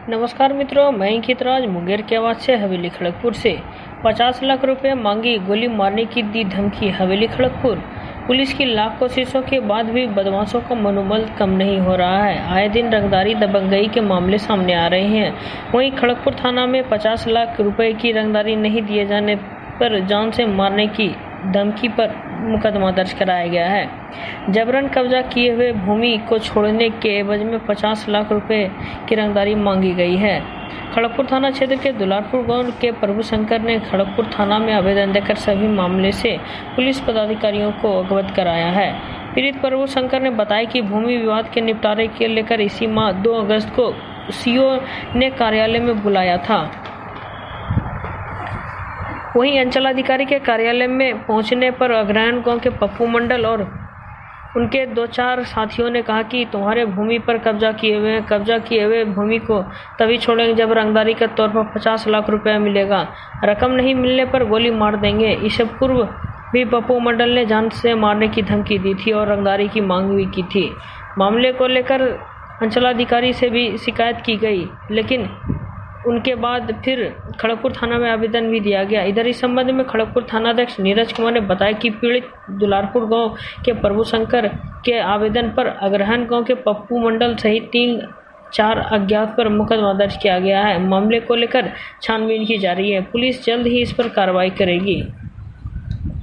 नमस्कार मित्रों, मैं अंकितराज मुंगेर के आवाज से हवेली खड़गपुर से 50 लाख रुपए मांगी, गोली मारने की दी धमकी। हवेली खड़गपुर पुलिस की लाख कोशिशों के बाद भी बदमाशों का मनोबल कम नहीं हो रहा है। आए दिन रंगदारी दबंगई के मामले सामने आ रहे हैं। वहीं खड़गपुर थाना में 50 लाख रुपए की रंगदारी नहीं दिए जाने पर जान से मारने की धमकी पर मुकदमा दर्ज कराया गया है। जबरन कब्जा किए हुए भूमि को छोड़ने के एवज में 50 लाख रुपए की रंगदारी मांगी गई है। खड़गपुर थाना क्षेत्र के दुलारपुर गांव के प्रभु शंकर ने खड़गपुर थाना में आवेदन देकर सभी मामले से पुलिस पदाधिकारियों को अवगत कराया है। पीड़ित प्रभु शंकर ने बताया कि भूमि विवाद के निपटारे के लेकर इसी माह 2 अगस्त को सीओ ने कार्यालय में बुलाया था। वहीं अंचलाधिकारी के कार्यालय में पहुंचने पर अग्रहण गांव के पप्पू मंडल और उनके 2-4 साथियों ने कहा कि तुम्हारे भूमि पर कब्जा किए हुए भूमि को तभी छोड़ेंगे जब रंगदारी के तौर पर 50 लाख रुपया मिलेगा। रकम नहीं मिलने पर गोली मार देंगे। इससे पूर्व भी पप्पू मंडल ने जान से मारने की धमकी दी थी और रंगदारी की मांग भी की थी। मामले को लेकर अंचलाधिकारी से भी शिकायत की गई, लेकिन उनके बाद फिर खड़गपुर थाना में आवेदन भी दिया गया। इधर इस संबंध में खड़गपुर थानाध्यक्ष नीरज कुमार ने बताया कि पीड़ित दुलारपुर गांव के प्रभु शंकर के आवेदन पर अग्रहण गांव के पप्पू मंडल सहित 3-4 अज्ञात पर मुकदमा दर्ज किया गया है। मामले को लेकर छानबीन की जा रही है। पुलिस जल्द ही इस पर कार्रवाई करेगी।